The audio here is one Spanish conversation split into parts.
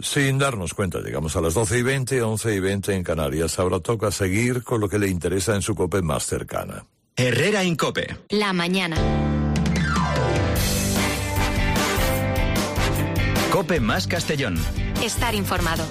Sin darnos cuenta, llegamos a las 12:20, 11:20 en Canarias. Ahora toca seguir con lo que le interesa en su COPE más cercana. Herrera en COPE. La mañana. COPE más Castellón. Estar informado.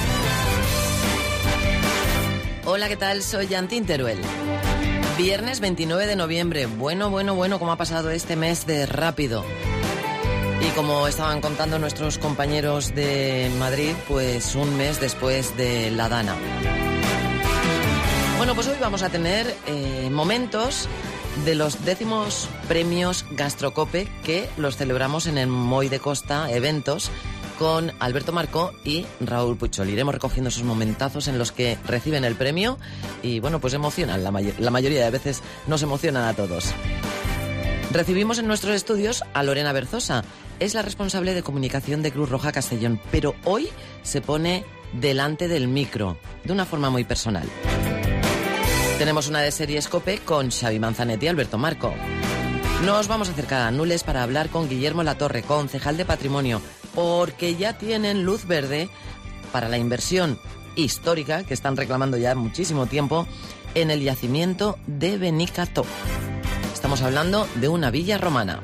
Hola, ¿qué tal? Soy Yantín Teruel. Viernes 29 de noviembre. Bueno, cómo ha pasado este mes de rápido. Y como estaban contando nuestros compañeros de Madrid, pues un mes después de la Dana. Bueno, pues hoy vamos a tener momentos de los 10º premios Gastrocope que los celebramos en el Moy de Costa Eventos con Alberto Marcó y Raúl Puchol. Iremos recogiendo esos momentazos en los que reciben el premio y bueno, pues emocionan. La mayoría de veces nos emocionan a todos. Recibimos en nuestros estudios a Lorena Berzosa. Es la responsable de comunicación de Cruz Roja Castellón, pero hoy se pone delante del micro, de una forma muy personal. Tenemos una de Series COPE con Xavi Manzanetti y Alberto Marcó. Nos vamos a acercar a Nules para hablar con Guillermo Latorre, concejal de Patrimonio, porque ya tienen luz verde para la inversión histórica que están reclamando ya muchísimo tiempo en el yacimiento de Benicató. Estamos hablando de una villa romana.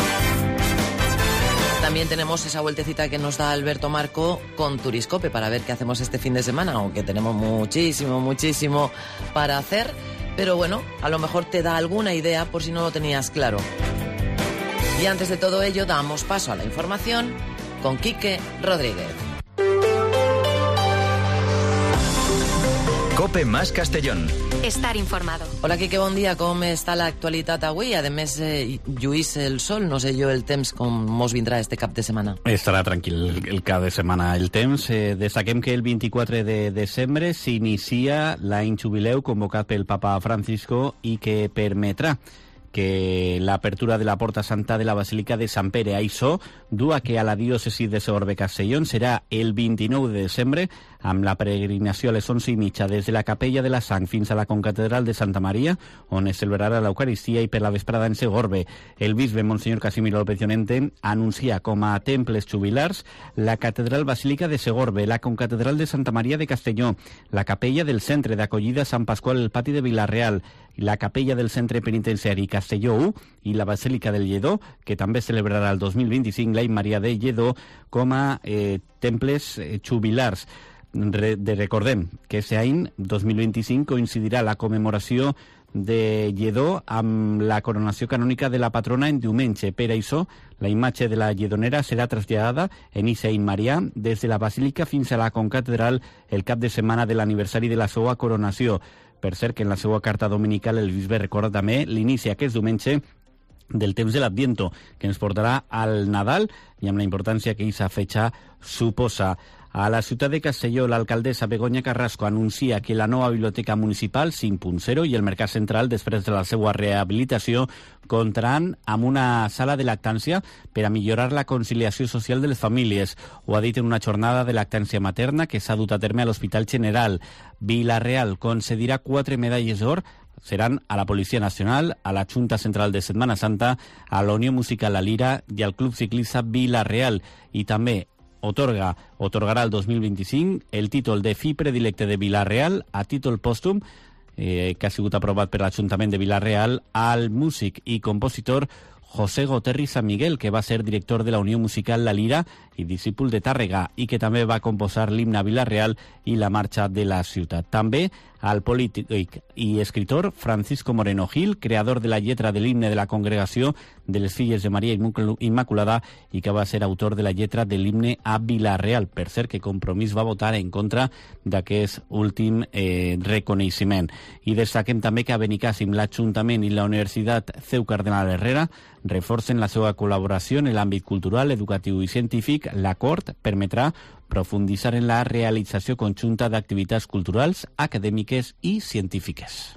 También tenemos esa vueltecita que nos da Alberto Marco con Turiscope para ver qué hacemos este fin de semana, aunque tenemos muchísimo para hacer, pero bueno, a lo mejor te da alguna idea por si no lo tenías claro. Y antes de todo ello, damos paso a la información con Quique Rodríguez. COPE más Castellón. Estar informado. Hola, Quique, bon dia. Com està l'actualitat avui? A més, lluís el sol, no sé jo el temps com mos vindrà este cap de setmana. Estarà tranquil el cap de setmana el temps. Destaquem que el 24 de desembre s'inicia l'any jubileu convocat pel papa Francisco i que permetrà que l'apertura de la Porta Santa de la Basílica de Sant Pere. Això du a que a la diòcesi de Segorbe-Castellón serà el 29 de desembre amb la peregrinació a les 11:30 des de la Capella de la Sang fins a la Concatedral de Santa Maria, on es celebrarà l'Eucaristia, i per la vesprada en Segorbe. El bisbe Monsenyor Casimiro López Llorente anuncia com a temples jubilars la Catedral Basílica de Segorbe, la Concatedral de Santa Maria de Castelló, la Capella del Centre d'Acollida Sant Pasqual al Pati de Vila-real, la Capella del Centre Penitenciari Castelló 1 i la Basílica del Lledó, que també celebrarà el 2025 l'any Maria de Lledó com a temples jubilars. Recordem que aquest any 2025 coincidirà la commemoració de Lledó amb la coronació canònica de la patrona en diumenge. Per això, la imatge de la lledonera serà traslladada en aquest any marià des de la Basílica fins a la Concatedral el cap de setmana de l'aniversari de la seva coronació. Per cert, que en la seva carta dominical el bisbe recorda també l'inici aquest diumenge del temps de l'Adviento, que ens portarà al Nadal i amb la importància que aquesta fetge suposa. A la ciutat de Castelló, l'alcaldessa Begoña Carrasco anuncia que la nova biblioteca municipal 5.0 i el Mercat Central, després de la seva rehabilitació, comptaran amb una sala de lactància per a millorar la conciliació social de les famílies. Ho ha dit en una jornada de lactància materna que s'ha dut a terme a l'Hospital General. Vila-real concedirà 4 medalles d'or, seran a la Policia Nacional, a la Junta Central de Setmana Santa, a la Unió Musical La Lira i al Club Ciclista Vila-real, i també otorgarà el 2025 el títol de fi predilecte de Vila-real a títol pòstum que ha sigut aprovat per l'Ajuntament de Vila-real al músic i compositor José Goterri San Miguel, que va ser director de la Unió Musical La Lira i discípul de Tàrrega, i que també va composar l'himne a Vila-real i la marxa de la ciutat. També al polític i escritor Francisco Moreno Gil, creador de la lletra de l'himne de la Congregació de les Filles de Maria Immaculada i que va ser autor de la lletra de l'himne a Vila-real. Per cert, que Compromís va votar en contra d'aquest últim reconeixement. I destaquem també que a Benicàssim l'Ajuntament i la Universitat CEU Cardenal Herrera reforcen la seva col·laboració en l'àmbit cultural, educatiu i científic. L'acord permetrà profunditzar en la realització conjunta d'activitats culturals, acadèmiques i científiques.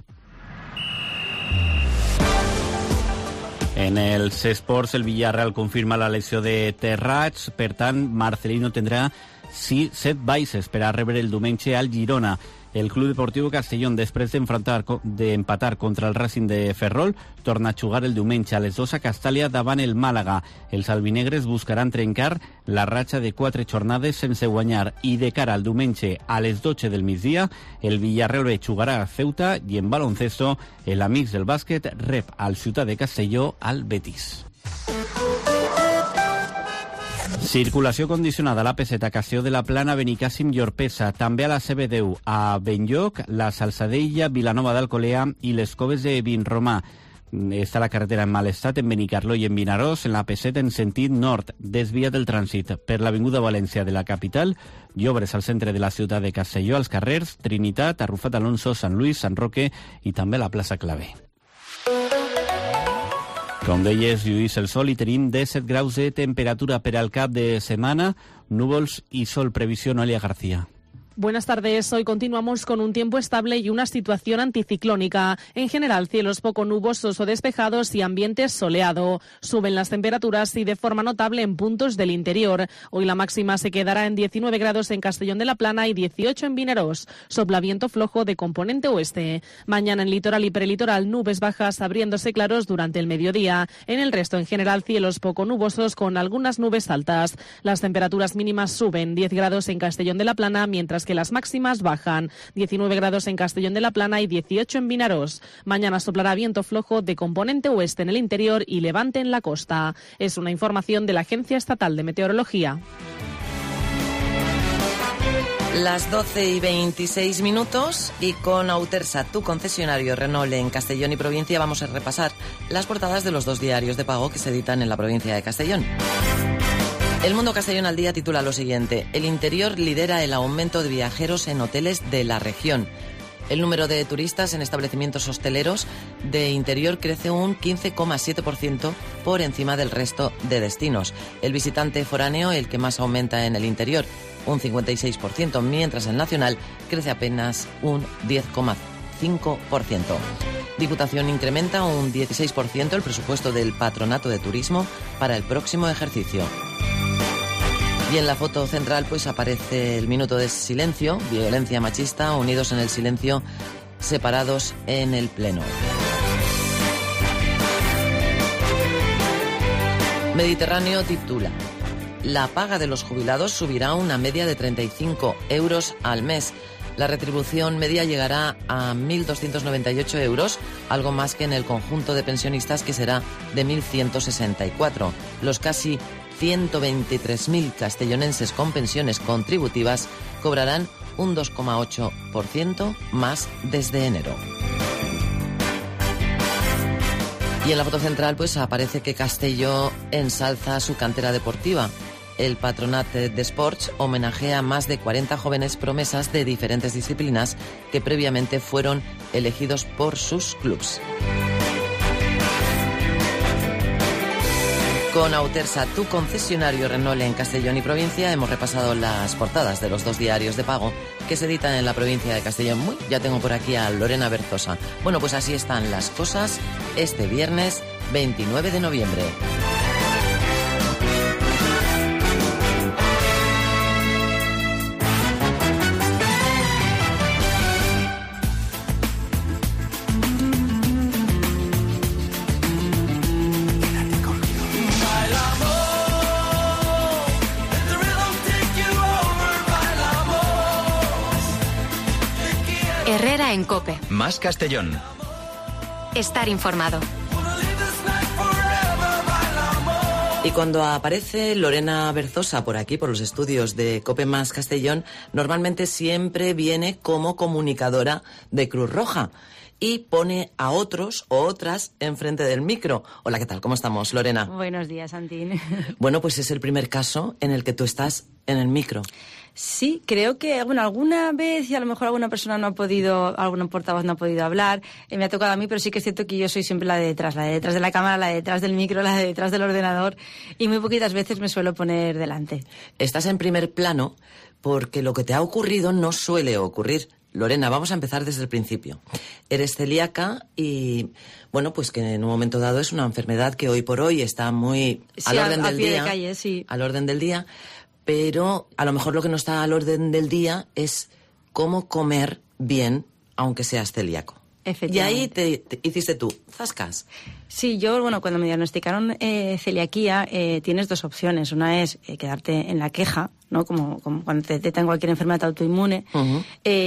En els esports, el Villarreal confirma la lesió de Terrats, per tant, Marcelino tindrà 7 baixes per a rebre el diumenge al Girona. El Club Deportiu Castellón, després d'empatar contra el Racing de Ferrol, torna a jugar el diumenge a les 2 a Castàlia davant el Màlaga. Els albinegres buscaran trencar la ratxa de 4 jornades sense guanyar i de cara al diumenge a les 12 del migdia el Villarreal B jugarà a Ceuta i en baloncesto el Amics del Bàsquet rep al Ciutat de Castelló al Betis. Circulació condicionada a l'AP7 a Castelló de la Plana, Benicàssim i Orpesa, també a la CB10 a Benlloc, la Salzadella, Vilanova d'Alcolea i les Coves de Vinromà. Està la carretera en mal estat en Benicarló i en Vinaròs, en l'AP7 en sentit nord, desviat el trànsit per l'Avinguda València de la capital i obres al centre de la ciutat de Castelló, als carrers Trinitat, Arrufat Alonso, Sant Lluís, Sant Roque i també la plaça Clavé. Com deies, lluís el sol i tenim 17 graus de temperatura per al cap de setmana, núvols i sol. Previsió, Noelia García. Buenas tardes. Hoy continuamos con un tiempo estable y una situación anticiclónica. En general, cielos poco nubosos o despejados y ambiente soleado. Suben las temperaturas y de forma notable en puntos del interior. Hoy la máxima se quedará en 19 grados en Castellón de la Plana y 18 en Vinaròs. Sopla viento flojo de componente oeste. Mañana en litoral y prelitoral nubes bajas abriéndose claros durante el mediodía. En el resto, en general, cielos poco nubosos con algunas nubes altas. Las temperaturas mínimas suben 10 grados en Castellón de la Plana, mientras que las máximas bajan, 19 grados en Castellón de la Plana y 18 en Vinaròs. Mañana soplará viento flojo de componente oeste en el interior y levante en la costa. Es una información de la Agencia Estatal de Meteorología. Las 12:26 y con Autersa, tu concesionario Renault en Castellón y provincia, vamos a repasar las portadas de los 2 diarios de pago que se editan en la provincia de Castellón. El Mundo Castellón al Día titula lo siguiente: el interior lidera el aumento de viajeros en hoteles de la región. El número de turistas en establecimientos hosteleros de interior crece un 15,7% por encima del resto de destinos. El visitante foráneo, el que más aumenta en el interior, un 56%, mientras el nacional crece apenas un 10,5%. Diputación incrementa un 16% el presupuesto del Patronato de Turismo para el próximo ejercicio. Y en la foto central pues aparece el minuto de silencio, violencia machista, unidos en el silencio, separados en el pleno. Mediterráneo titula: la paga de los jubilados subirá una media de 35 euros al mes. La retribución media llegará a 1.298 euros, algo más que en el conjunto de pensionistas, que será de 1.164. Los casi 123.000 castellonenses con pensiones contributivas cobrarán un 2,8% más desde enero. Y en la foto central pues aparece que Castelló ensalza su cantera deportiva. El Patronat d'Esports homenajea a más de 40 jóvenes promesas de diferentes disciplinas que previamente fueron elegidos por sus clubs. Con Autersa, tu concesionario Renault en Castellón y provincia, hemos repasado las portadas de los 2 diarios de pago que se editan en la provincia de Castellón. Ya tengo por aquí a Lorena Berzosa. Bueno, pues así están las cosas este viernes 29 de noviembre. Herrera en COPE. Más Castellón. Estar informado. Y cuando aparece Lorena Berzosa por aquí, por los estudios de COPE Más Castellón, normalmente siempre viene como comunicadora de Cruz Roja y pone a otros o otras enfrente del micro. Hola, ¿qué tal? ¿Cómo estamos, Lorena? Buenos días, Santín. Bueno, pues es el primer caso en el que tú estás en el micro. Sí, creo que alguna vez, y a lo mejor alguna persona no ha podido, algún portavoz no ha podido hablar, me ha tocado a mí, pero sí que es cierto que yo soy siempre la de detrás de la cámara, la de detrás del micro, la de detrás del ordenador, y muy poquitas veces me suelo poner delante. Estás en primer plano porque lo que te ha ocurrido no suele ocurrir. Lorena, vamos a empezar desde el principio. Eres celíaca y, bueno, pues que en un momento dado es una enfermedad que hoy por hoy está muy al orden del día. De calle, sí. Al orden del día, pero a lo mejor lo que no está al orden del día es cómo comer bien aunque seas celíaco. Y ahí te hiciste tú, zascas. Sí, yo, cuando me diagnosticaron celiaquía, tienes dos opciones. Una es quedarte en la queja, ¿no? Como cuando te detectan cualquier enfermedad autoinmune. Uh-huh.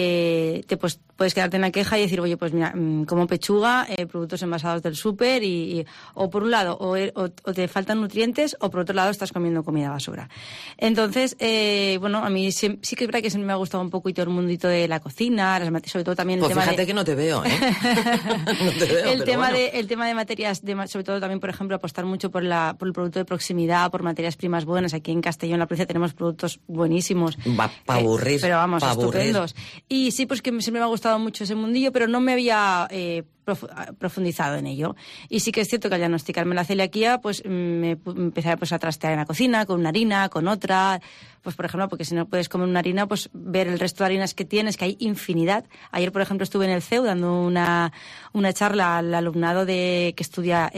Puedes quedarte en la queja y decir, oye, pues mira, como pechuga, productos envasados del súper o por un lado, o te faltan nutrientes, o por otro lado estás comiendo comida basura. Entonces, a mí sí que es verdad que siempre me ha gustado un poquito el mundito de la cocina, sobre todo también el tema fíjate que no te veo, ¿eh? No te veo, el tema de materias, sobre todo también, por ejemplo, apostar mucho por el producto de proximidad, por materias primas buenas. Aquí en Castellón, en la provincia, tenemos productos buenísimos. Para aburrir. Pero vamos, estupendos. Aburrir. Y sí, pues que siempre me ha gustado mucho ese mundillo, pero no me había profundizado en ello. Y sí que es cierto que al diagnosticarme la celiaquía, pues me empecé a trastear en la cocina, con una harina, con otra. Pues, por ejemplo, porque si no puedes comer una harina, pues ver el resto de harinas que tienes, que hay infinidad. Ayer, por ejemplo, estuve en el CEU dando una charla al alumnado que estudia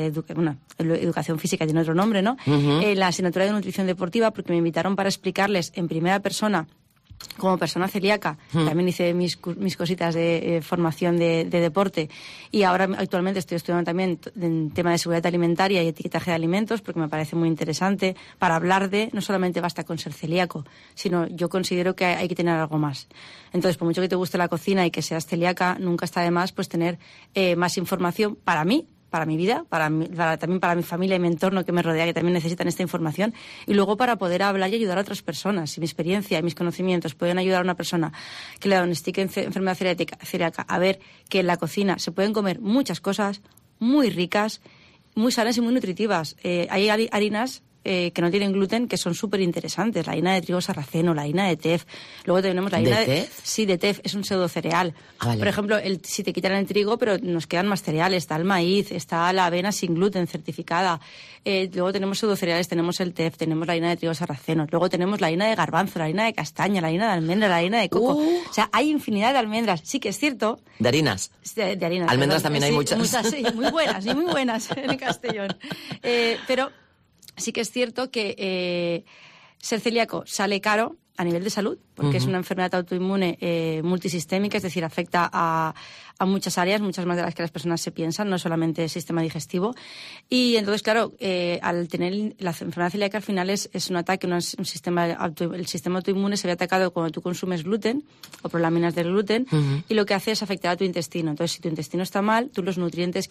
educación física, tiene otro nombre, ¿no? Uh-huh. La asignatura de nutrición deportiva, porque me invitaron para explicarles en primera persona, como persona celíaca. También hice mis cositas de formación de deporte, y ahora actualmente estoy estudiando también en tema de seguridad alimentaria y etiquetaje de alimentos, porque me parece muy interesante para hablar no solamente basta con ser celíaco, sino yo considero que hay que tener algo más. Entonces, por mucho que te guste la cocina y que seas celíaca, nunca está de más pues tener más información para mí, para mi vida, también para mi familia y mi entorno que me rodea, que también necesitan esta información, y luego para poder hablar y ayudar a otras personas. Si mi experiencia y mis conocimientos pueden ayudar a una persona que le diagnostique enfermedad celíaca a ver que en la cocina se pueden comer muchas cosas muy ricas, muy sanas y muy nutritivas. Hay harinas que no tienen gluten, que son súper interesantes. La harina de trigo sarraceno, la harina de tef. Luego tenemos la harina ¿De tef? Sí, de tef, es un pseudo cereal. Vale. Por ejemplo, si te quitan el trigo, pero nos quedan más cereales. Está el maíz, está la avena sin gluten certificada. Luego tenemos pseudo cereales, tenemos el tef, tenemos la harina de trigo sarraceno. Luego tenemos la harina de garbanzo, la harina de castaña, la harina de almendra, la harina de coco. O sea, hay infinidad de almendras. Sí que es cierto. De harinas. De harinas. Almendras perdón. también hay muchas. Muchas, sí, muy buenas en Castellón. Pero sí que es cierto que ser celíaco sale caro a nivel de salud, porque es una enfermedad autoinmune multisistémica, es decir, afecta a muchas áreas, muchas más de las que las personas se piensan, no solamente el sistema digestivo. Y entonces, claro, al tener la enfermedad celíaca al final es un ataque, el sistema autoinmune se ve atacado cuando tú consumes gluten o prolaminas del gluten, y lo que hace es afectar a tu intestino. Entonces, si tu intestino está mal, tú los nutrientes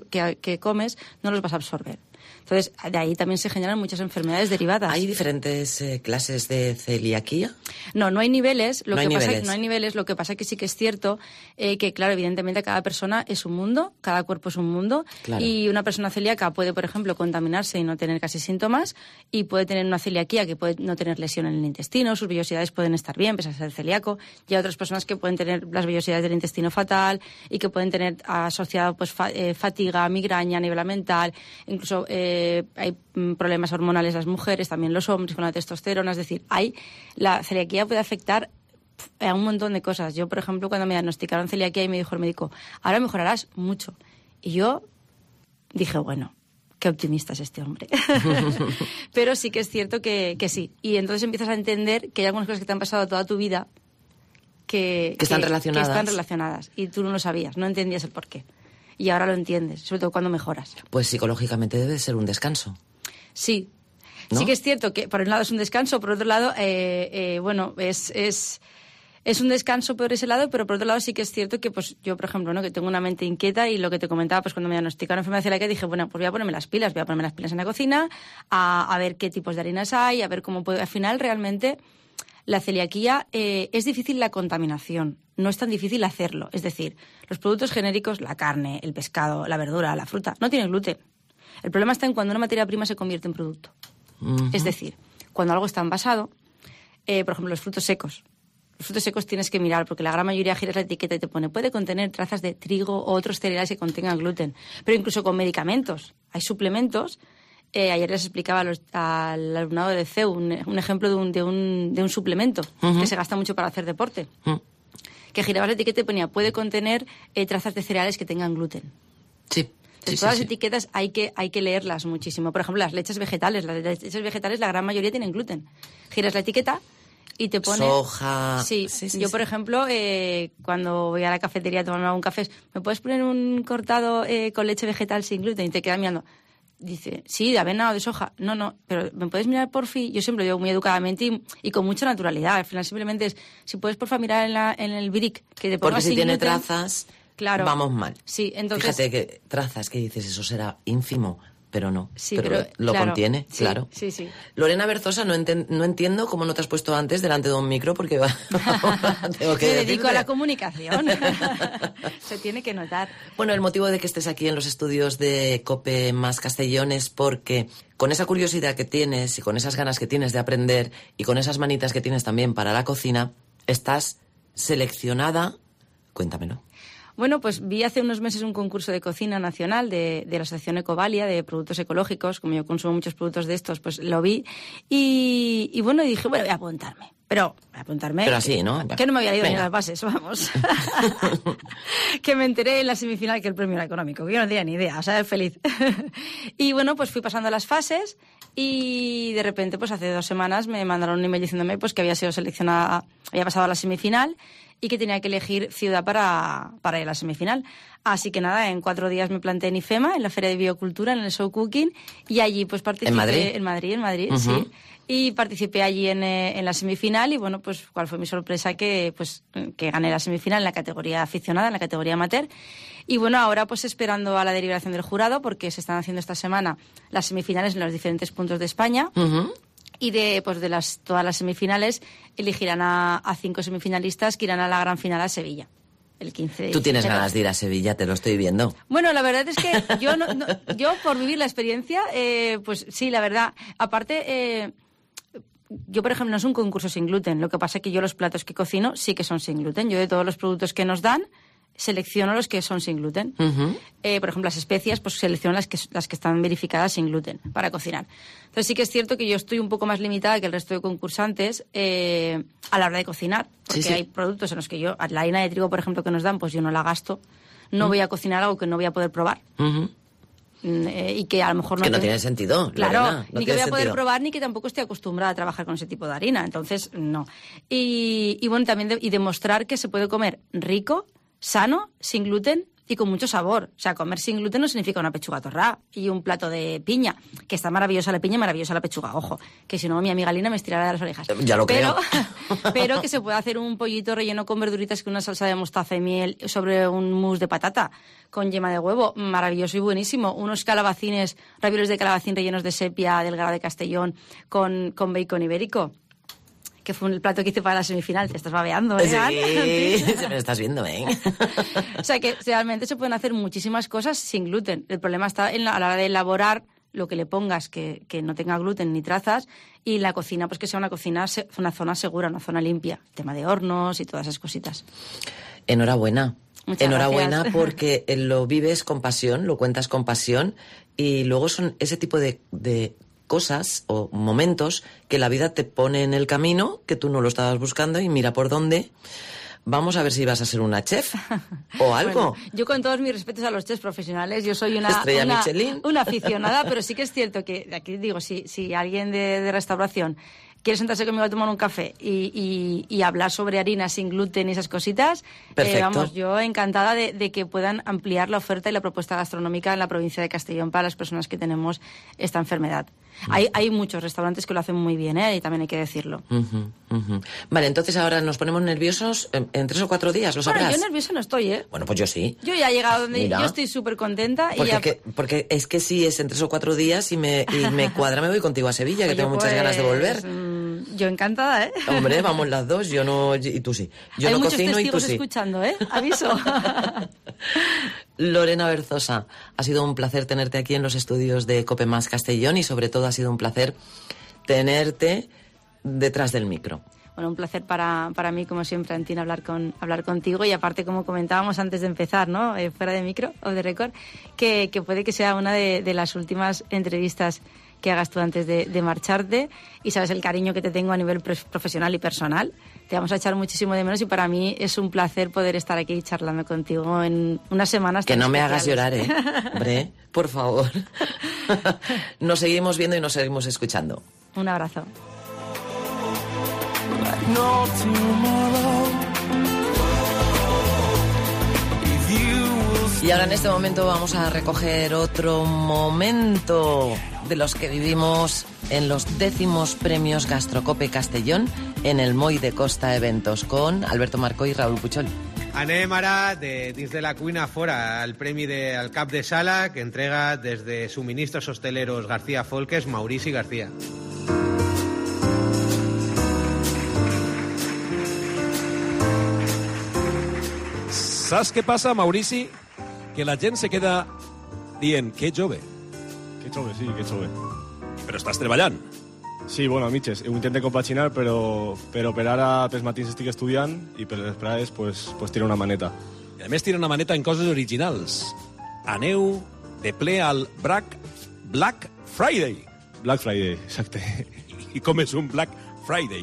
que comes no los vas a absorber. Entonces, de ahí también se generan muchas enfermedades derivadas. ¿Hay diferentes clases de celiaquía? No hay niveles. No hay niveles. Lo que pasa es que sí que es cierto que, claro, evidentemente cada persona es un mundo, cada cuerpo es un mundo. Claro. Y una persona celíaca puede, por ejemplo, contaminarse y no tener casi síntomas, y puede tener una celiaquía que puede no tener lesión en el intestino, sus vellosidades pueden estar bien, pese a ser celíaco. Y hay otras personas que pueden tener las vellosidades del intestino fatal y que pueden tener asociado pues fatiga, migraña a nivel mental, incluso hay problemas hormonales las mujeres, también los hombres con la testosterona. Es decir, la celiaquía puede afectar a un montón de cosas. Yo, por ejemplo, cuando me diagnosticaron celiaquía y me dijo el médico, ahora mejorarás mucho. Y yo dije, bueno, qué optimista es este hombre. Pero sí que es cierto que sí. Y entonces empiezas a entender que hay algunas cosas que te han pasado toda tu vida que están relacionadas. Que están relacionadas. Y tú no lo sabías, no entendías el porqué. Y ahora lo entiendes, sobre todo cuendo mejoras. Pues psicológicamente debe ser un descanso. Sí. ¿No? Sí que es cierto que por un lado es un descanso, por otro lado, es un descanso por ese lado, pero por otro lado sí que es cierto que pues yo, por ejemplo, ¿no?, que tengo una mente inquieta, y lo que te comentaba, pues cuando me diagnosticaron enfermedad celíaca dije, bueno, pues voy a ponerme las pilas en la cocina, a ver qué tipos de harinas hay, a ver cómo puedo. Al final, realmente, la celiaquía es difícil la contaminación, no es tan difícil hacerlo. Es decir, los productos genéricos, la carne, el pescado, la verdura, la fruta, no tienen gluten. El problema está en cuando una materia prima se convierte en producto. Es decir, cuando algo está envasado, por ejemplo, los frutos secos. Los frutos secos tienes que mirar, porque la gran mayoría giras la etiqueta y te pone, puede contener trazas de trigo o otros cereales que contengan gluten. Pero incluso con medicamentos, hay suplementos. Ayer les explicaba al alumnado de CEU un ejemplo de un suplemento que se gasta mucho para hacer deporte. Que girabas la etiqueta y ponía, puede contener trazas de cereales que tengan gluten. Sí. Todas las etiquetas hay que leerlas muchísimo. Por ejemplo, las leches vegetales. Las leches vegetales, la gran mayoría tienen gluten. Giras la etiqueta y te pone... Soja... Sí, yo, por ejemplo, cuando voy a la cafetería a tomarme algún café, ¿me puedes poner un cortado con leche vegetal sin gluten? Y te quedas mirando. Dice, sí, de avena o de soja. No, pero ¿me puedes mirar, porfi? Yo siempre lo digo muy educadamente y con mucha naturalidad. Al final simplemente es, si puedes, porfa, mirar en el brick que te pongas porque si sin tiene gluten, trazas, claro, vamos mal. Sí, entonces... Fíjate que trazas, que dices, eso será ínfimo, pero no. Sí, pero lo claro, contiene, sí, claro. Sí, sí. Lorena Berzosa, no entiendo cómo no te has puesto antes delante de un micro, porque tengo que Me dedico a decirte. la comunicación. Se tiene que notar. Bueno, el motivo de que estés aquí en los estudios de COPE más Castellón es porque con esa curiosidad que tienes y con esas ganas que tienes de aprender y con esas manitas que tienes también para la cocina, estás seleccionada. Cuéntamelo. Bueno, pues vi hace unos meses un concurso de cocina nacional de la Asociación Ecovalia, de productos ecológicos. Como yo consumo muchos productos de estos, pues lo vi. Y bueno, dije, bueno, voy a apuntarme. Pero así, ¿no? Que no me había ido ni Venga. las bases, vamos. Que me enteré en la semifinal que el premio era económico, que yo no tenía ni idea, o sea, feliz. Y bueno, pues fui pasando las fases y de repente, pues hace 2 semanas me mandaron un email diciéndome pues que había sido seleccionada, había pasado a la semifinal y que tenía que elegir ciudad para ir a la semifinal. Así que nada, en 4 días me planté en IFEMA, en la Feria de Biocultura, en el Show Cooking, y allí pues participé... ¿En Madrid? En Madrid, sí. Y participé allí en la semifinal y bueno, pues cuál fue mi sorpresa que gané la semifinal en la categoría aficionada, en la categoría amateur. Y bueno, ahora pues esperando a la deliberación del jurado porque se están haciendo esta semana las semifinales en los diferentes puntos de España. Y de todas las semifinales elegirán a 5 semifinalistas que irán a la gran final a Sevilla. El 15 de Tú tienes diciembre. ganas de ir a Sevilla, te lo estoy viendo. Bueno, la verdad es que yo por vivir la experiencia, pues sí, la verdad. Aparte, yo, por ejemplo, no es un concurso sin gluten. Lo que pasa es que yo los platos que cocino sí que son sin gluten. Yo de todos los productos que nos dan, selecciono los que son sin gluten. Por ejemplo, las especias, pues selecciono las que están verificadas sin gluten para cocinar. Entonces sí que es cierto que yo estoy un poco más limitada que el resto de concursantes a la hora de cocinar, porque hay productos en los que yo, la harina de trigo, por ejemplo, que nos dan, pues yo no la gasto. No voy a cocinar algo que no voy a poder probar. Y que a lo mejor no tiene sentido, claro, Lorena, no ni que voy a poder sentido. probar ni que tampoco estoy acostumbrada a trabajar con ese tipo de harina, entonces no. Y bueno, también demostrar que se puede comer rico, sano, sin gluten y con mucho sabor. O sea, comer sin gluten no significa una pechuga torrada y un plato de piña, que está maravillosa la piña y maravillosa la pechuga, ojo, que si no mi amiga Lina me estirará de las orejas. Ya lo creo. Pero que se puede hacer un pollito relleno con verduritas con una salsa de mostaza y miel sobre un mousse de patata con yema de huevo, maravilloso y buenísimo. Unos calabacines, ravioles de calabacín rellenos de sepia del Grado de Castellón con bacon ibérico, que fue el plato que hice para la semifinal. Te estás babeando, ¿eh? Sí, se me lo estás viendo, ¿eh? O sea que realmente se pueden hacer muchísimas cosas sin gluten. El problema está a la hora de elaborar lo que le pongas que no tenga gluten ni trazas, y la cocina, pues que sea una cocina, una zona segura, una zona limpia. Tema de hornos y todas esas cositas. Enhorabuena. Muchas Enhorabuena gracias. Porque lo vives con pasión, lo cuentas con pasión, y luego son ese tipo de cosas o momentos que la vida te pone en el camino, que tú no lo estabas buscando y mira por dónde. Vamos a ver si vas a ser una chef o algo. Bueno, yo con todos mis respetos a los chefs profesionales, yo soy una Michelin. Una aficionada, pero sí que es cierto que, aquí digo, si alguien de restauración quiere sentarse conmigo a tomar un café y hablar sobre harina sin gluten y esas cositas, vamos, yo encantada de que puedan ampliar la oferta y la propuesta gastronómica en la provincia de Castellón para las personas que tenemos esta enfermedad. Hay muchos restaurantes que lo hacen muy bien, y también hay que decirlo. Vale, entonces ahora nos ponemos nerviosos en 3 o 4 días, ¿lo sabrás? Bueno, yo nerviosa no estoy, ¿eh? Bueno, pues yo sí. Yo ya he llegado donde Mira. yo estoy súper contenta. Porque es que si es en 3 o 4 días y me cuadra, me voy contigo a Sevilla, que Oye, tengo muchas ganas de volver. Yo encantada, ¿eh? Hombre, vamos las dos, yo no, y tú sí. Yo Hay no muchos cocino y tú testigos sí. escuchando, ¿eh? Aviso. Lorena Berzosa, ha sido un placer tenerte aquí en los estudios de COPE más Castellón, y sobre todo ha sido un placer tenerte detrás del micro. Bueno, un placer para mí, como siempre, Antina, hablar contigo, y aparte, como comentábamos antes de empezar, ¿no? Fuera de micro o de récord, que puede que sea una de las últimas entrevistas que hagas tú antes de marcharte, y sabes el cariño que te tengo a nivel profesional y personal. Te vamos a echar muchísimo de menos, y para mí es un placer poder estar aquí charlando contigo en unas semanas Que tan no me especiales. hagas llorar, ¿eh? Hombre, por favor. Nos seguimos viendo y nos seguimos escuchando. Un abrazo. no tomorrow. Y ahora en este momento vamos a recoger otro momento de los que vivimos en los 10º premios Gastrocope Castellón en el Moll de Costa Eventos con Alberto Marcó y Raúl Puchol. Anem ara dins de la cuina fora el premi al cap de sala que entrega desde Suministros Hosteleros García Folques Maurici García. Saps què passa, Maurici? Que la gent se queda dient que jove. Que jove, sí, que jove. Però estàs treballant. Sí, bueno, a mitges. Ho intento compaginar, però per ara pels matins estic estudiant i per les praes pues tira una maneta. I a més tira una maneta en coses originals. Aneu de ple al Black Friday. Black Friday, exacte. I com és un Black Friday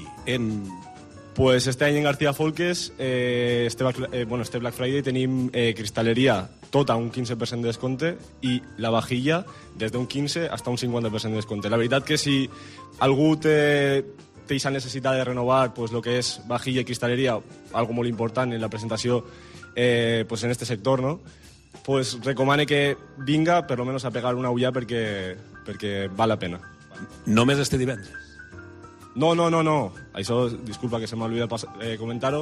Pues este any en García Folques, este Black Friday tenim cristaleria tota un 15% de descompte i la vajilla des d'un 15 hasta un 50% de descompte. La veritat que si algú té aquesta necessitat de renovar pues, lo que és vajilla i cristaleria, algo molt important en la presentació pues, en este sector, ¿no? Pues recomane que vinga per lo menos a pegar una ulla perquè val la pena. Només este divendres? No. Això, disculpa que se m'ha oblidat comentar-ho,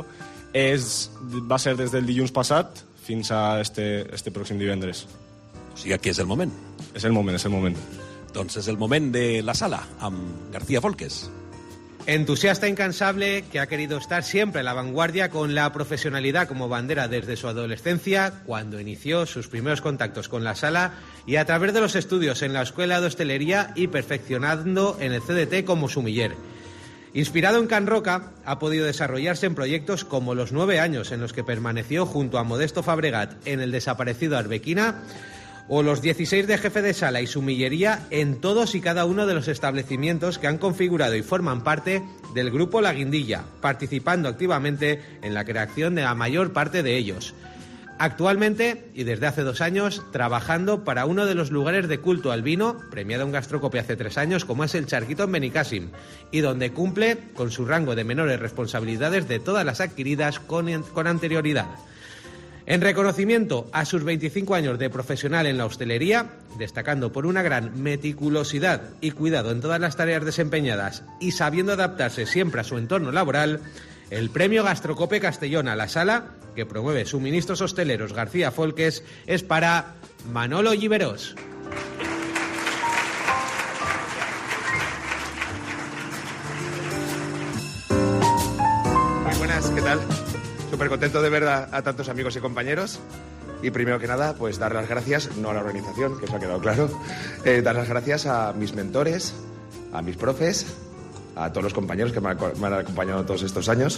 va ser des del dilluns passat fins a este pròxim divendres. O sigui que és el moment. És el moment. Doncs és el moment de la sala amb García Folques. Entusiasta incansable que ha querido estar siempre a la vanguardia con la profesionalidad como bandera desde su adolescencia, cuando inició sus primeros contactos con la sala y a través de los estudios en la Escuela de Hostelería y perfeccionando en el CDT como sumiller. Inspirado en Can Roca, ha podido desarrollarse en proyectos como los 9 años en los que permaneció junto a Modesto Fabregat en el desaparecido Arbequina, o los 16 de jefe de sala y sumillería en todos y cada uno de los establecimientos que han configurado y forman parte del grupo La Guindilla, participando activamente en la creación de la mayor parte de ellos. Actualmente, y desde hace 2 años, trabajando para uno de los lugares de culto al vino, premiado en Gastrocope hace 3 años, como es el Charquito en Benicàssim, y donde cumple con su rango de menores responsabilidades de todas las adquiridas con anterioridad. En reconocimiento a sus 25 años de profesional en la hostelería, destacando por una gran meticulosidad y cuidado en todas las tareas desempeñadas y sabiendo adaptarse siempre a su entorno laboral, el premio Gastrocope Castellón a la sala, que promueve Suministros Hosteleros García Folques, es para Manolo Lliberós. Muy buenas, ¿qué tal? Súper contento de ver a tantos amigos y compañeros. Y primero que nada, pues dar las gracias, no a la organización, que eso ha quedado claro, dar las gracias a mis mentores, a mis profes, a todos los compañeros que me han acompañado todos estos años,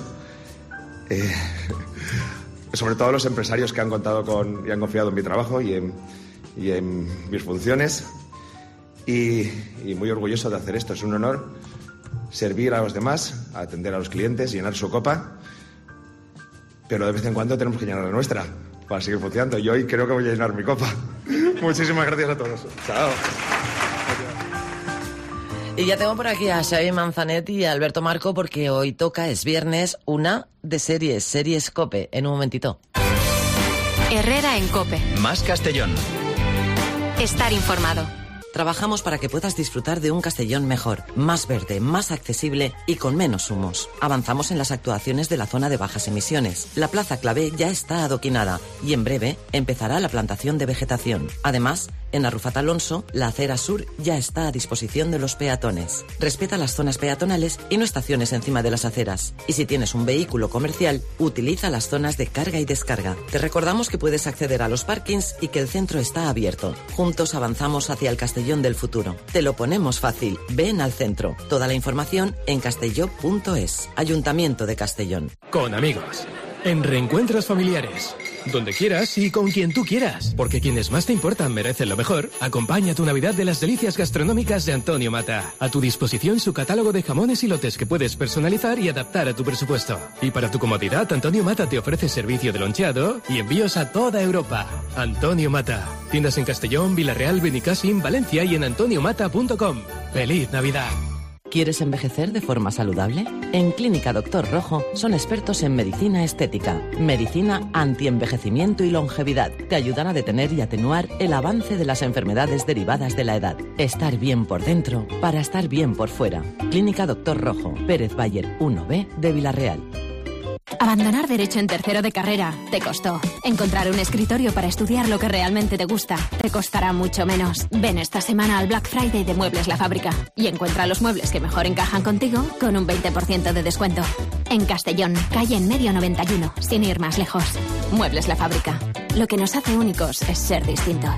sobre todo a los empresarios que han contado con y han confiado en mi trabajo y en mis funciones, y muy orgulloso de hacer esto. Es un honor servir a los demás, atender a los clientes, llenar su copa, pero de vez en cuando tenemos que llenar la nuestra para seguir funcionando. Y hoy creo que voy a llenar mi copa. Muchísimas gracias a todos. Chao. Y ya tengo por aquí a Xavi Manzanet y a Alberto Marcó porque hoy toca, es viernes, una de series COPE. En un momentito. Herrera en COPE. Más Castellón. Estar informado. Trabajamos para que puedas disfrutar de un Castellón mejor, más verde, más accesible y con menos humos. Avanzamos en las actuaciones de la zona de bajas emisiones. La Plaza Clavé ya está adoquinada y en breve empezará la plantación de vegetación. Además, en Arrufat Alonso, la acera sur ya está a disposición de los peatones. Respeta las zonas peatonales y no estaciones encima de las aceras. Y si tienes un vehículo comercial, utiliza las zonas de carga y descarga. Te recordamos que puedes acceder a los parkings y que el centro está abierto. Juntos avanzamos hacia el Castellón del futuro. Te lo ponemos fácil. Ven al centro. Toda la información en castelló.es. Ayuntamiento de Castellón. Con amigos. En reencuentros familiares. Donde quieras y con quien tú quieras. Porque quienes más te importan merecen lo mejor. Acompaña tu Navidad de las delicias gastronómicas de Antonio Mata. A tu disposición su catálogo de jamones y lotes que puedes personalizar y adaptar a tu presupuesto. Y para tu comodidad, Antonio Mata te ofrece servicio de loncheado y envíos a toda Europa. Antonio Mata. Tiendas en Castellón, Villarreal, Benicàssim, Valencia y en antoniomata.com. ¡Feliz Navidad! ¿Quieres envejecer de forma saludable? En Clínica Doctor Rojo son expertos en medicina estética, medicina antienvejecimiento y longevidad. Te ayudan a detener y atenuar el avance de las enfermedades derivadas de la edad. Estar bien por dentro para estar bien por fuera. Clínica Doctor Rojo, Pérez Bayer 1B de Villarreal. Abandonar Derecho en tercero de carrera te costó. Encontrar un escritorio para estudiar lo que realmente te gusta te costará mucho menos. Ven esta semana al Black Friday de Muebles La Fábrica y encuentra los muebles que mejor encajan contigo con un 20% de descuento. En Castellón, calle en medio 91, sin ir más lejos. Muebles La Fábrica. Lo que nos hace únicos es ser distintos.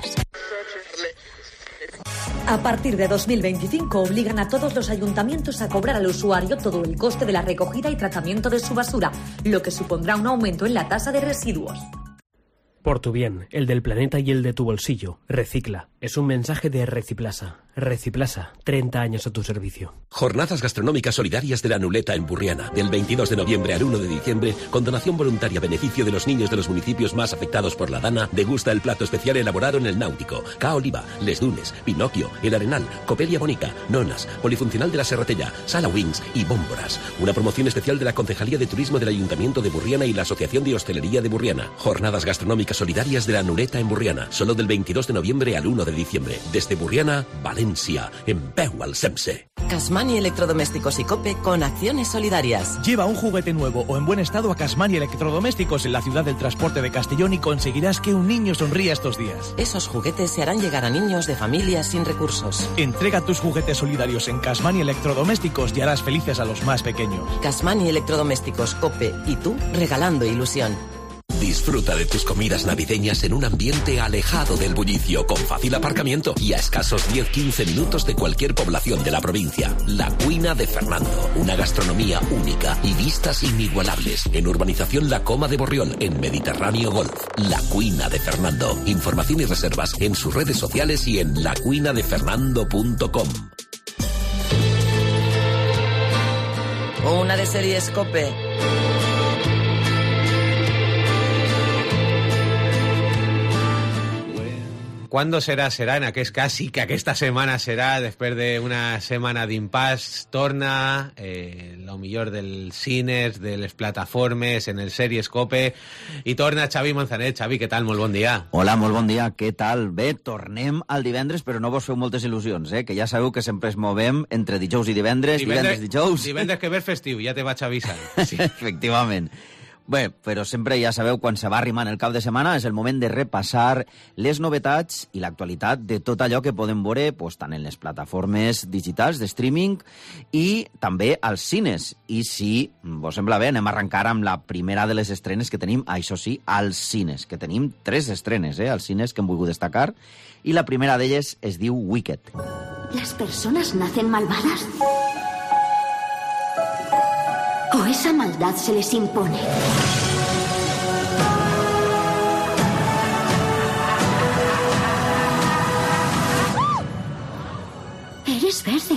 A partir de 2025 obligan a todos los ayuntamientos a cobrar al usuario todo el coste de la recogida y tratamiento de su basura, lo que supondrá un aumento en la tasa de residuos. Por tu bien, el del planeta y el de tu bolsillo. Recicla. Es un mensaje de Reciplasa. Reciplasa, 30 años a tu servicio. Jornadas gastronómicas solidarias de la Nuleta en Burriana. Del 22 de noviembre al 1 de diciembre, con donación voluntaria a beneficio de los niños de los municipios más afectados por la dana, degusta el plato especial elaborado en el Náutico. Ca Oliva, Les Dunes, Pinocchio, El Arenal, Copelia Bonica, Nonas, Polifuncional de la Serratella, Sala Wings y Bómboras. Una promoción especial de la Concejalía de Turismo del Ayuntamiento de Burriana y la Asociación de Hostelería de Burriana. Jornadas gastronómicas solidarias de la Nuleta en Burriana. Solo del 22 de noviembre al 1 de diciembre. Desde Burriana, Valencia, en peu al Semse. Casmani Electrodomésticos y Cope con acciones solidarias. Lleva un juguete nuevo o en buen estado a Casmani Electrodomésticos en la ciudad del transporte de Castellón y conseguirás que un niño sonría estos días. Esos juguetes se harán llegar a niños de familias sin recursos. Entrega tus juguetes solidarios en Casmani Electrodomésticos y harás felices a los más pequeños. Casmani Electrodomésticos, Cope y tú regalando ilusión. Disfruta de tus comidas navideñas en un ambiente alejado del bullicio, con fácil aparcamiento y a escasos 10-15 minutos de cualquier población de la provincia. La Cuina de Fernando, una gastronomía única y vistas inigualables. En Urbanización La Coma de Borriol, en Mediterráneo Golf. La Cuina de Fernando. Información y reservas en sus redes sociales y en lacuinadefernando.com. Una de series Cope. ¿Cuándo serà? Serà en aquest cas, sí que aquesta setmana serà, després d'una setmana d'impàs, torna lo millor dels cines, de les plataformes, en el Series Cope, i torna Xavi Manzanet. Xavi, què tal? Molt bon dia. Hola, molt bon dia. Què tal? Bé, tornem al divendres, però no vos feu moltes il·lusions, que ja sabeu que sempre es movem entre dijous i divendres, dijous... Divendres que ve festiu, ja te vaig avisar. Sí. Efectivament. Bé, però sempre ja sabeu, quan se va arrimant el cap de setmana és el moment de repassar les novetats i l'actualitat de tot allò que podem veure tant en les plataformes digitals de streaming i també als cines. I si vos sembla bé, anem a arrencar amb la primera de les estrenes que tenim, això sí, als cines, que tenim 3 estrenes als cines que hem volgut destacar, i la primera d'elles es diu Wicked. ¿Las personas nacen malvadas? ¿O esa maldad se les impone? Eres verde.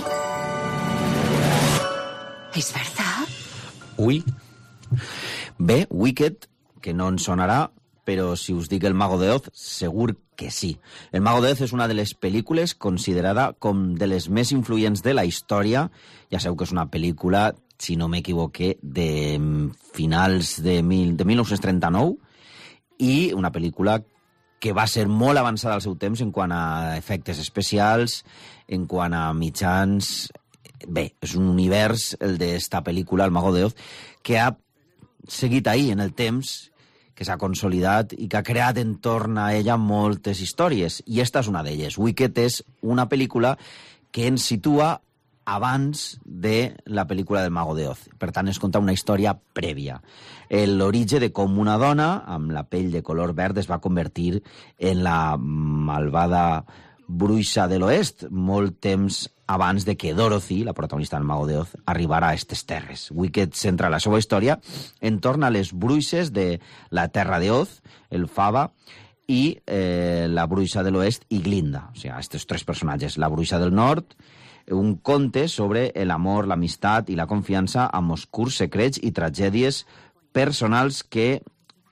¿Es verdad? Ui. Bé, Wicked, que no ens sonarà, però si us dic El Mago de Oz, segur que sí. El Mago de Oz és una de les pel·lícules considerada com de les més influents de la història. Ja sabeu que és una pel·lícula, si no m'equivoqué, de finals de 1939, i una pel·lícula que va ser molt avançada al seu temps en quant a efectes especials, en quant a mitjans... Bé, és un univers, el d'esta pel·lícula, El Mago de Oz, que ha seguit ahí en el temps, que s'ha consolidat i que ha creat entorn a ella moltes històries. I esta és una d'elles. Wicked és una pel·lícula que ens situa abans de la pel·lícula del Mago de Oz. Per tant, ens conta una història prèvia. L'origen de com una dona amb la pell de color verd es va convertir en la malvada bruixa de l'oest, molt temps abans de que Dorothy, la protagonista del Mago de Oz, arribara a aquestes terres. Wicked centra la seva història entorn a les bruixes de la terra de Oz, el Fava, i la bruixa de l'oest i Glinda. O sigui, aquests 3 personatges. La bruixa del nord, un conte sobre l'amor, l'amistat i la confiança amb oscurs secrets i tragèdies personals que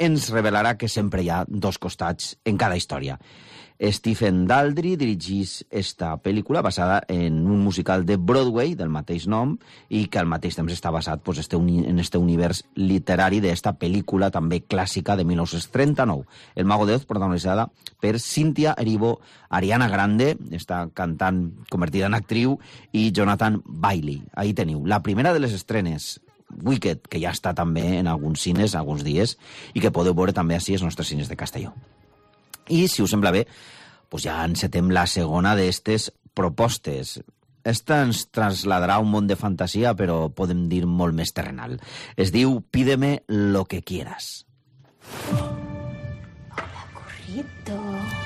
ens revelarà que sempre hi ha dos costats en cada història. Stephen Daldry dirigís esta pel·lícula basada en un musical de Broadway del mateix nom i que al mateix temps està basat pues, en este univers literari d'esta pel·lícula també clàssica de 1939. El Mago de Oz, protagonitzada per Cynthia Erivo, Ariana Grande, esta cantant convertida en actriu, i Jonathan Bailey. Ahí teniu. La primera de les estrenes, Wicked, que ja està també en alguns cines, alguns dies, i que podeu veure també així als nostres cines de Castelló. I, si us sembla bé, doncs ja encetem la segona d'estes propostes. Esta ens trasladarà a un món de fantasia, però podem dir molt més terrenal. Es diu Pídeme lo que quieras. Hola, Currito.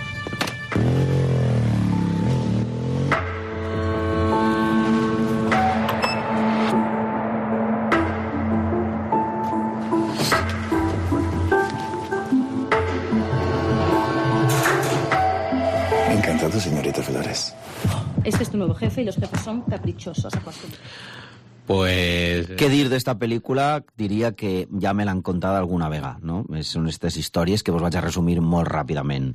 Encantado, señorita Flores. Este es tu nuevo jefe y los jefes son caprichosos. Pues... Què dir d'esta pel·lícula? Diria que ja me l'han contat alguna vegada, no? Són aquestes històries que vos vaig a resumir molt ràpidament.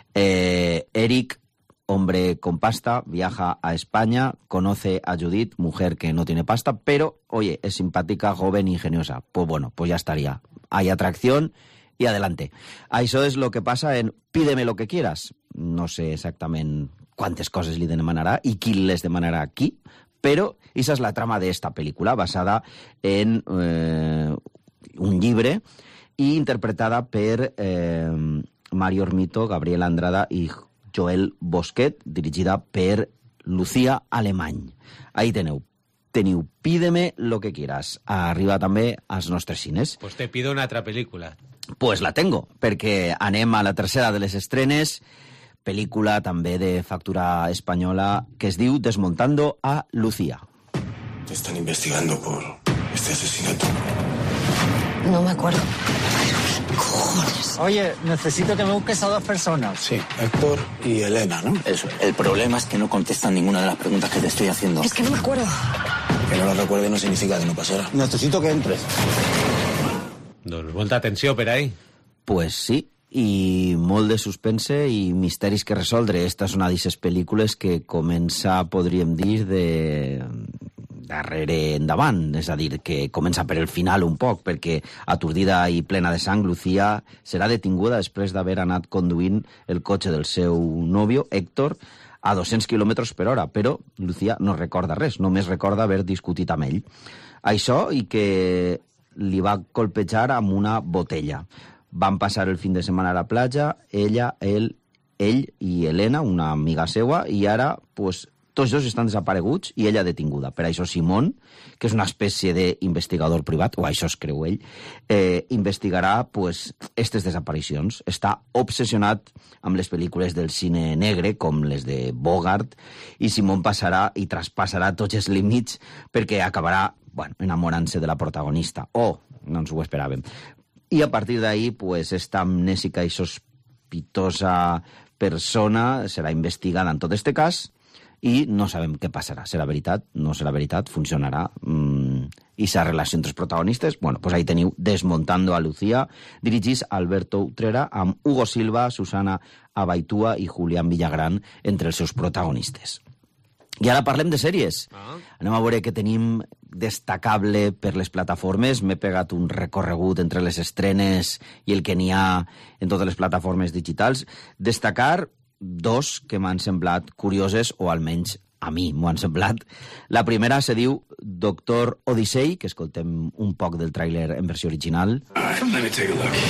Eric, hombre con pasta, viaja a España, conoce a Judith, mujer que no tiene pasta, pero, oye, es simpática, joven y ingeniosa. Pues bueno, pues ya estaría. Hay atracción y adelante. Això és lo que passa en Pídeme lo que quieras. No sé exactament quantes coses li demanarà i qui les demanarà aquí, però aquesta és la trama d'esta pel·lícula, basada en un llibre i interpretada per Mario Ormito, Gabriel Andrada i Joel Bosquet, dirigida per Lucía Alemany. Ahí teniu Pídeme lo que quieras. Arriba també als nostres cines. Pues te pido una altra pel·lícula. Pues la tengo, perquè anem a la tercera de les estrenes, pel·lícula també de factura espanyola que es diu Desmontando a Lucía. Te están investigando por este asesinato. No me acuerdo. Cojones. Oye, necesito que me busques a dos personas. Sí, Héctor y Elena, ¿no? Eso. El problema es que no contestan ninguna de las preguntas que te estoy haciendo. Es que no me acuerdo. Que no lo recuerde no significa que no pasará. Necesito que entres. Doncs molta atenció per ahí. Pues sí, i molt de suspense i misteris que resoldre. Esta és una d'aquestes pel·lícules que comença, podríem dir, de darrere endavant, és a dir, que comença per el final un poc, perquè aturdida i plena de sang, Lucía serà detinguda després d'haver anat conduint el cotxe del seu nòvio, Héctor, a 200 km per hora, però Lucía no recorda res, només recorda haver discutit amb ell. Això i que li va colpejar amb una botella. Van passar el fin de setmana a la platja, ell i Elena, una amiga seua, i ara, pues, tots dos estan desapareguts i ella detinguda. Per això Simón, que és una espècie d'investigador privat, o això es creu ell, investigarà pues, aquestes desaparicions. Està obsessionat amb les pel·lícules del cine negre, com les de Bogart, i Simón passarà i traspassarà tots els límits perquè acabarà enamorant-se de la protagonista. No ens ho esperàvem. I a partir d'ahí, pues, esta amnèsica i sospitosa persona serà investigada en tot este cas i no sabem què passarà. Serà veritat? No serà veritat? Funcionarà? I la relació entre els protagonistes? Bueno, pues ahí teniu Desmontando a Lucía, dirigís Alberto Utrera, amb Hugo Silva, Susana Abaitua i Julián Villagrán entre els seus protagonistes. I ara parlem de sèries. Anem a veure què tenim destacable per les plataformes. M'he pegat un recorregut entre les estrenes i el que n'hi ha en totes les plataformes digitals. Destacar dos que m'han semblat curioses, o almenys a mi m'ho han semblat. La primera se diu Doctor Odyssey, que escoltem un poc del tràiler en versió original. Let me take a look.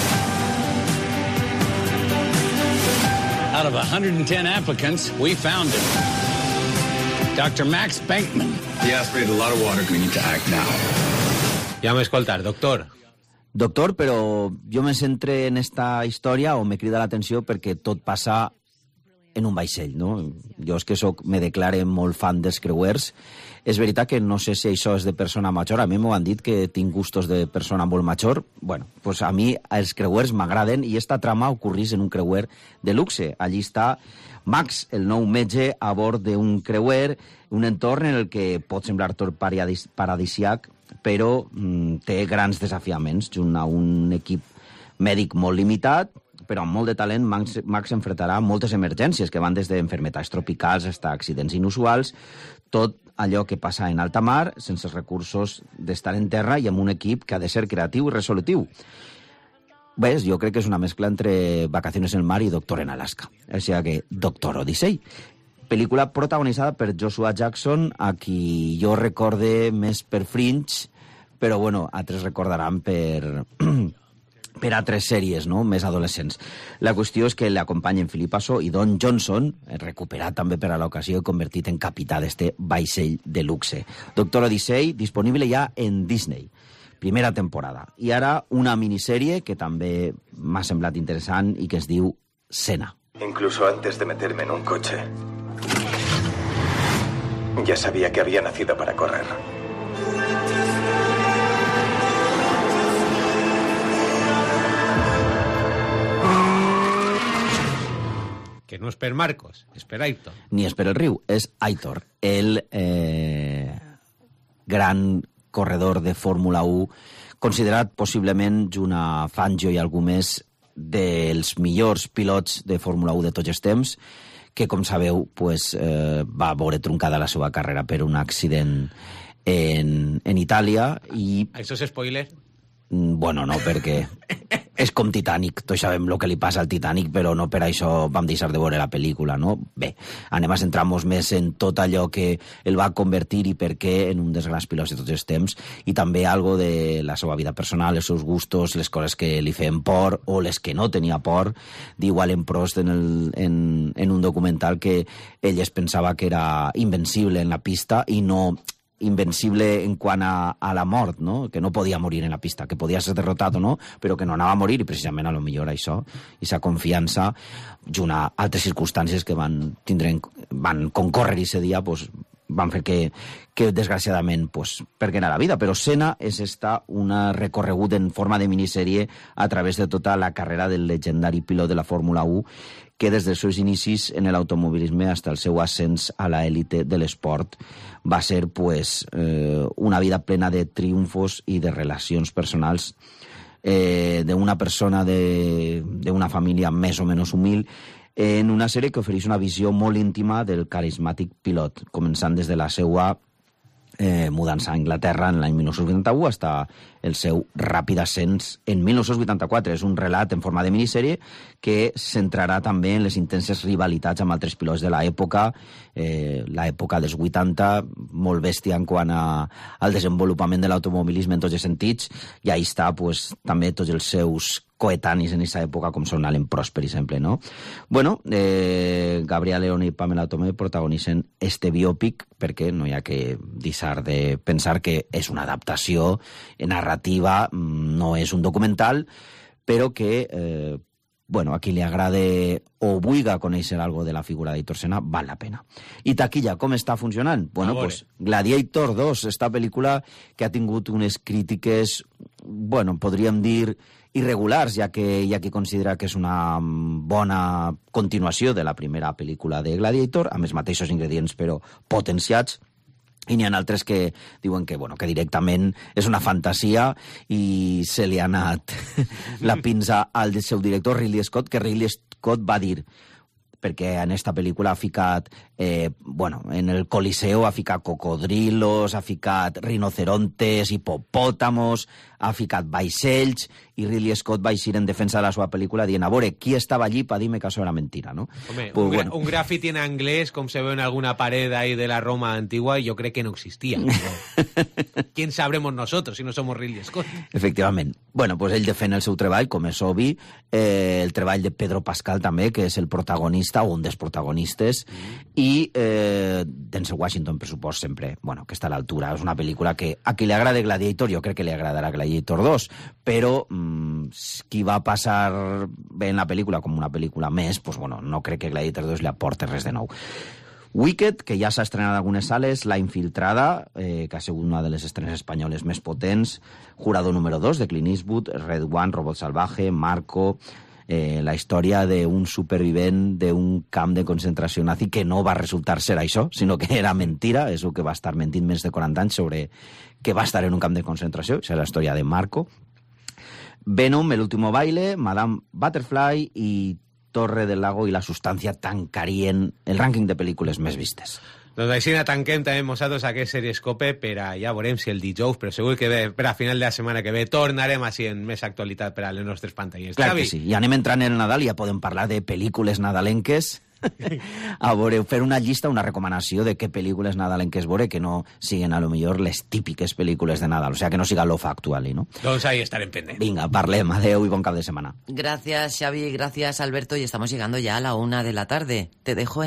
Out of 110 applicants, we found him. Dr. Max Bankman. He aspirated a lot of water. We need to act now. Ja m'he escoltat, doctor. Doctor, però jo me centre en esta història o me crida l'atenció perquè tot passa en un vaixell, no? Jo és que me declare molt fan dels creuers. És veritat que no sé si això és de persona major. A mi m'ho han dit que tinc gustos de persona molt major. Bueno, pues a mi els creuers m'agraden i esta trama ocorrís en un creuer de luxe. Allí està Max, el nou metge, a bord d'un creuer, un entorn en el que pot semblar tot paradisiac, però té grans desafiaments junt a un equip mèdic molt limitat, però amb molt de talent, Max enfrontarà moltes emergències que van des d'enfermetats tropicals fins a accidents inusuals, tot allò que passa en alta mar, sense els recursos d'estar en terra i amb un equip que ha de ser creatiu i resolutiu. Ves, jo crec que és una mescla entre Vacaciones en el mar i Doctor en Alaska. O sigui que Doctor Odyssey. Pel·lícula protagonitzada per Joshua Jackson, a qui jo recorde més per Fringe, però bueno, altres recordaran per altres sèries, no?, més adolescents. La qüestió és que l'acompanyen Philip Asso i Don Johnson, recuperat també per a l'ocasió i convertit en capità d'este vaixell de luxe. Doctor Odyssey, disponible ja en Disney. Primera temporada. I ara una minissèrie que també m'ha semblat interessant i que es diu Sena. Incluso antes de meterme en un coche, ya sabía que había nacido para correr. Que no és per Marcos, és per Aitor. Ni és per el riu, és Aitor, el gran corredor de Fórmula 1, considerat possiblement, junt a Fangio i algú més, dels millors pilots de Fórmula 1 de tots els temps, que, com sabeu, pues, va veure truncada la seva carrera per un accident en Itàlia. I... Això és spoiler? Bueno, no, perquè és com Titanic. Tots sabem el que li passa al Titanic, però no per això vam deixar de veure la pel·lícula, no? Bé, anem a centrar-nos més en tot allò que el va convertir i per què en un dels grans pilots de tots els temps, i també algo de la seva vida personal, els seus gustos, les coses que li feien por o les que no tenia por. Diu Alain Prost en un documental que ell es pensava que era invencible en la pista i no invencible en quant a la mort, no? Que no podia morir en la pista, que podia ser derrotat o no, però que no anava a morir, i precisament a lo millor això, i sa confiança, junt a altres circumstàncies que van concórrer aquest dia, pues, van fer que desgraciadament, pues, perguera la vida. Però Sena és una recorregut en forma de minissèrie a través de tota la carrera del legendari pilot de la Fórmula 1, que des dels seus inicis en l'automobilisme fins al seu ascens a l'élite de l'esport va ser, pues, una vida plena de triomfos i de relacions personals d'una persona d'una família més o menys humil, en una sèrie que ofereix una visió molt íntima del carismàtic pilot, començant des de la seva mudança a Anglaterra en l'any 1981 fins el seu ràpid ascens en 1984. És un relat en forma de minissèrie que centrarà també en les intenses rivalitats amb altres pilots de l'època, l'època dels 80, molt bèstia en quant al desenvolupament de l'automobilisme en tots els sentits, i ahí està, pues, també tots els seus coetanis en aquesta època, com són Alain Prost, per exemple, no? Bueno, Gabriel Leone i Pamela Tomé protagonitzen este biòpic, perquè no hi ha que deixar de pensar que és una adaptació narrativa, no és un documental, però que, a qui li agrade o vulga conèixer algo de la figura d'Aitor Senna, val la pena. I taquilla, com està funcionant? Bueno, pues Gladiator 2, esta pel·lícula que ha tingut unes crítiques, podríem dir, irregulars, ja que hi ha qui considera que és una bona continuació de la primera pel·lícula de Gladiator, amb els mateixos ingredients però potenciats, i n'hi ha altres que diuen que directament és una fantasia i se li ha anat la pinça al seu director Ridley Scott, que Ridley Scott va dir, perquè en esta pel·lícula ha ficat, en el Coliseo ha ficat cocodrilos, ha ficat rinocerontes, hipopòtamos, ha ficat vaixells, i Ridley Scott va eixir en defensa de la seva pel·lícula dient, a veure, qui estava allí per dir-me que això era mentira, no? Home, pues, un grafiti en anglès, com se ve en alguna pared ahí de la Roma antigua, yo creo que no existía. ¿Quién sabremos nosotros si no somos Ridley Scott? Efectivament. Bueno, pues ell defèn el seu treball, com és obvi, el treball de Pedro Pascal també, que és el protagonista, o un dels protagonistes, i Denzel Washington, per supost, sempre, que està a l'altura. És una pel·lícula que a qui li agrada Gladiator, jo crec que li agradarà Gladiator 2, però qui va passar bé en la pel·lícula com una pel·lícula més, no crec que Gladiator 2 li aporti res de nou. Wicked, que ja s'ha estrenat a algunes sales, La Infiltrada, que ha sigut una de les estrenes espanyoles més potents, Jurado número 2, de Clint Eastwood, Red One, Robot Salvaje, Marco, la història d'un supervivent d'un camp de concentració nazi que no va resultar ser això, sinó que era mentira, és el que va estar mentint més de 40 anys sobre que va estar en un camp de concentració, és la història de Marco. Venom, El último baile, Madame Butterfly i Torre del Lago i la substància tancarien el rànquing de pel·lícules més vistes. Doncs així tanquem també nosaltres aquest Seriescope per a, ja veurem si el dijous, però segur que ve, per a final de la setmana que ve tornarem així en més actualitat per a les nostres pantalles. Clar Xavi? que sí, i anem entrant en el Nadal i ja podem parlar de pel·lícules nadalenques. A veure, fer una llista, una recomanació de què pel·lícules nadalenques veure que no siguin a lo millor les típiques pel·lícules de Nadal, o sea, que no siga l'OFA actual, no? Doncs ahí estarem pendents. Vinga, parlem, adeu i bon cap de setmana. Gracias, Xavi, gracias, Alberto, y estamos llegando ya a la 1 de la tarde. Te dejo en